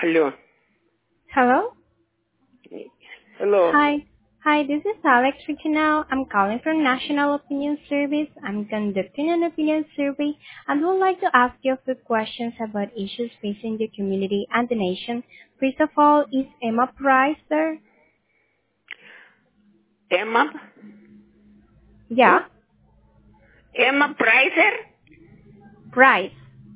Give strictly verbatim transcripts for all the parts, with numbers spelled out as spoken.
Hello. Hello? Hello. Hi. Hi, this is Alex reaching out. I'm calling from National Opinion Service. I'm conducting an opinion survey and would like to ask you a few questions about issues facing the community and the nation. First of all, is Emma Price there? Emma? Who? Yeah, Emma Pricer? Price.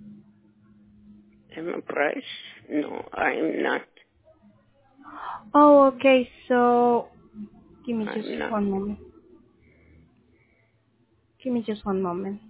Emma Price? No, I'm not. Oh, okay. So, give me just I'm not. one moment. Give me just one moment.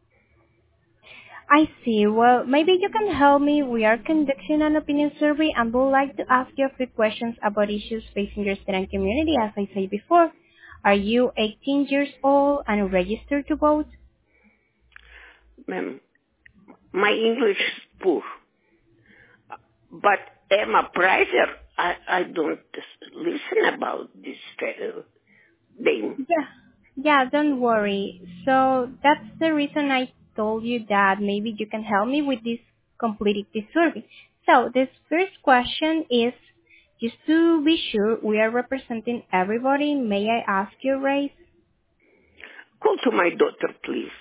I see. Well, maybe you can help me. We are conducting an opinion survey and would like to ask you a few questions about issues facing your student community, as I said before. Are you eighteen years old and registered to vote? Ma'am, my English is poor. But Emma Pricer, I, I don't listen about this uh, name. Yeah. Yeah, don't worry. So that's the reason I told you that maybe you can help me with this completing this survey. So this first question is, just to be sure we are representing everybody, may I ask your race? Call to my daughter, please.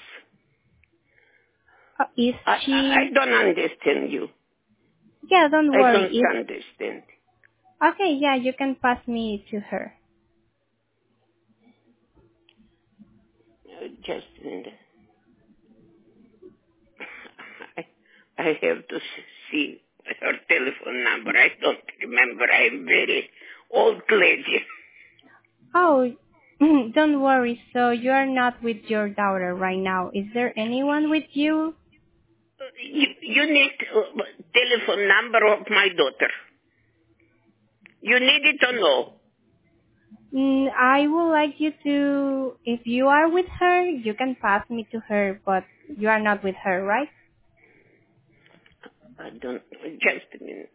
Uh, is I, I, I she? don't understand you. Yeah, don't I worry. don't If understand. okay, yeah, you can pass me to her. Uh, just a minute. I, I have to see her telephone number. I don't remember. I'm very old lady. Oh, don't worry. So you are not with your daughter right now. Is there anyone with you? You, you need uh, telephone number of my daughter. You need it or no? Mm, I would like you to, if you are with her, you can pass me to her, but you are not with her, right? I don't. Just a minute.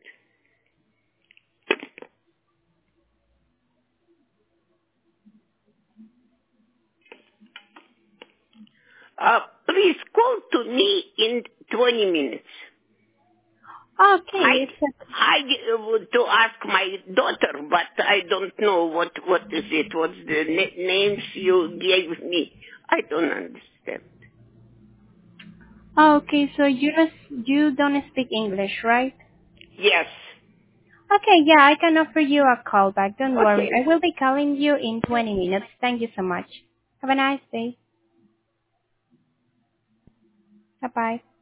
Uh, please call to me in twenty minutes. I Okay, it's I uh, to ask my daughter, but I don't know what what is it. What's the na- names you gave me? I don't understand. okay. So you don't you don't speak English, right? Yes. Okay, yeah, I can offer you a call back. Don't worry. Okay. I will be calling you in twenty minutes. Thank you so much. Have a nice day. Bye bye.